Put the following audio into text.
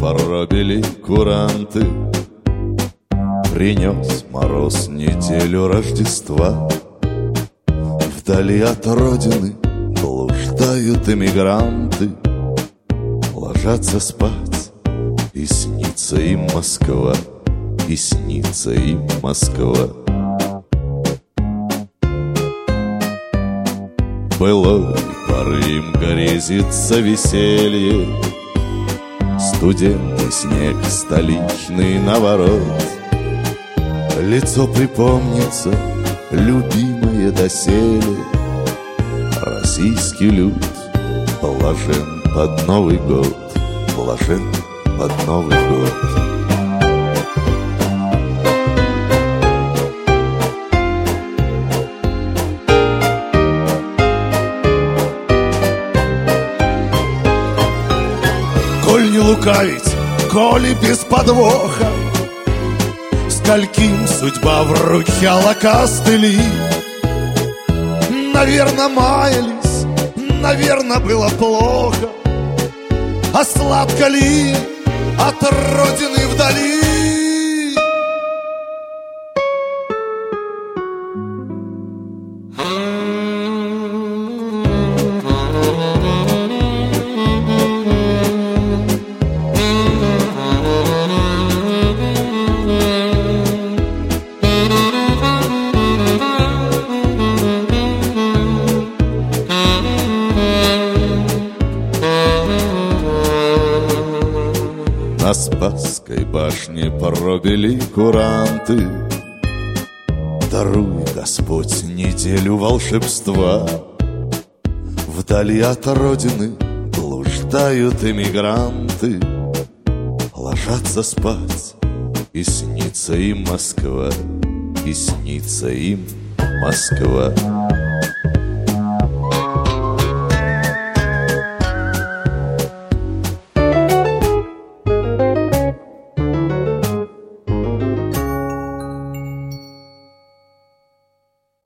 поробили куранты. Принес мороз неделю Рождества. Вдали от родины блуждают эмигранты. Ложатся спать, и снится им Москва, и снится им Москва. Былой поры им грезится веселье, студенты, снег, столичный наворот. Лицо припомнится, любимое доселе. Российский люд блажен под Новый год, блажен под Новый год. Коль не лукавить, коли без подвоха, скольким судьба вручала костыли. Наверно, маялись, наверно, было плохо. А сладко ли от родины вдали? На Спасской башне пробили куранты. Даруй, Господь, неделю волшебства. Вдали от родины блуждают эмигранты. Ложатся спать, и снится им Москва, и снится им Москва.